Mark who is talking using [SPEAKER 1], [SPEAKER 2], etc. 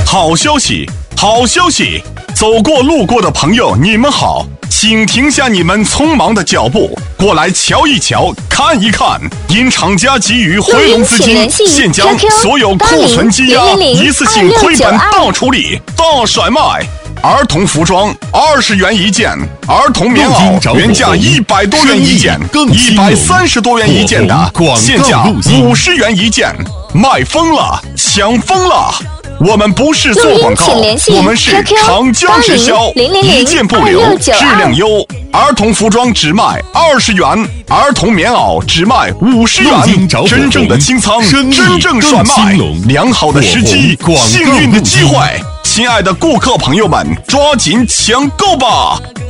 [SPEAKER 1] 好消息，好消息！走过路过的朋友，你们好，请停下你们匆忙的脚步，过来瞧一瞧，看一看。因厂家给予回笼资金，现将所有库存积压一次性亏本大处理、大甩卖。儿童服装20元一件，儿童棉袄原价100多元一件，130多元一件的，现价50元一件，卖疯了，抢疯了！我们不是做广告，我们是厂家直销，一件不留，质量优。儿童服装只卖20元，儿童棉袄只卖50元，真正的清仓，真正甩卖，良好的时机，幸运的机会。亲爱的顾客朋友们，抓紧抢购吧！